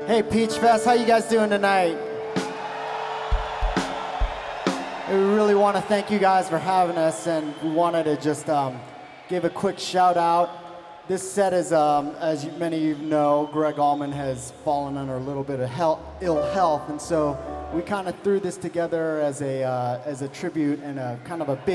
Hey, Peach Fest, how you guys doing tonight? We really want to thank you guys for having us, and we wanted to just give a quick shout out. This set is, many of you know, Greg Allman has fallen under a little bit of ill health, and so we kind of threw this together as a tribute and a kind of a big